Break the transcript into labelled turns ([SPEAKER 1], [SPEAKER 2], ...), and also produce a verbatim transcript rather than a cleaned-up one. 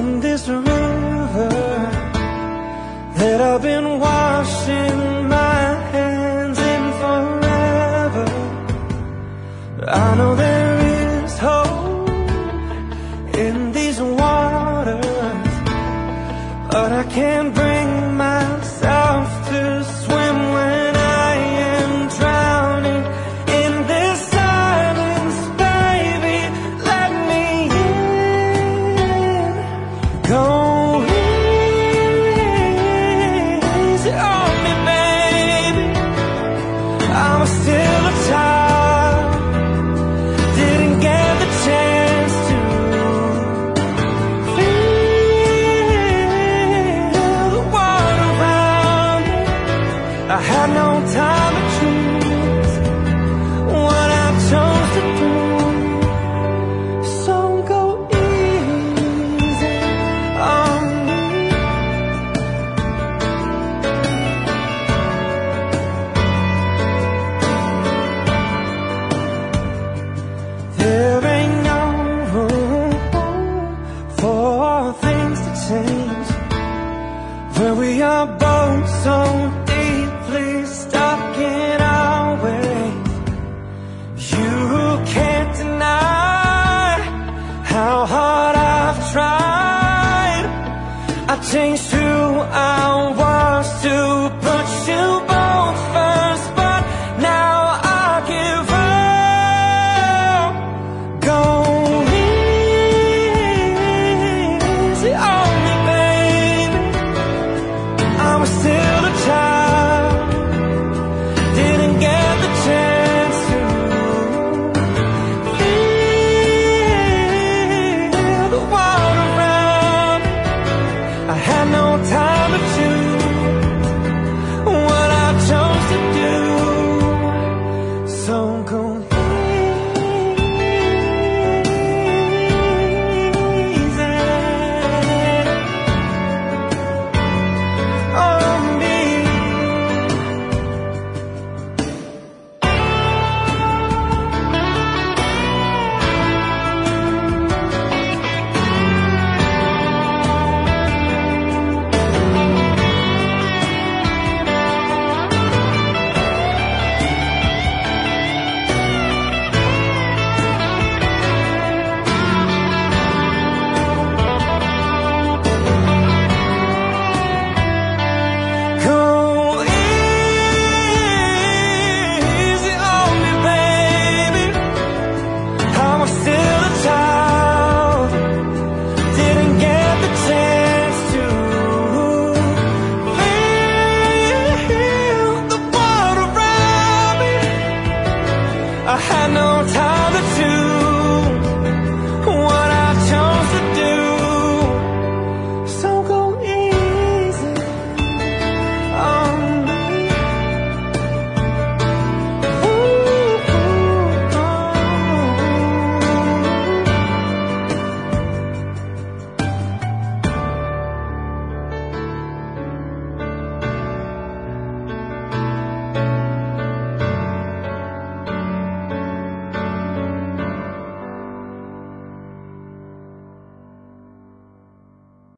[SPEAKER 1] in this river that I've been washing my hands in forever. I know there is hope in these waters, but I can't bring myself to swim when I am drowning in this silence. Baby, let me in. Go easy on me, baby. I was still a child, didn't get the chance to feel the water around me. I had no time to choose what I chose to do. So go easy on me. There ain't no room for things to change when we are both so deeply stuck in our ways. You can't deny how hard I've tried. I changed who I was.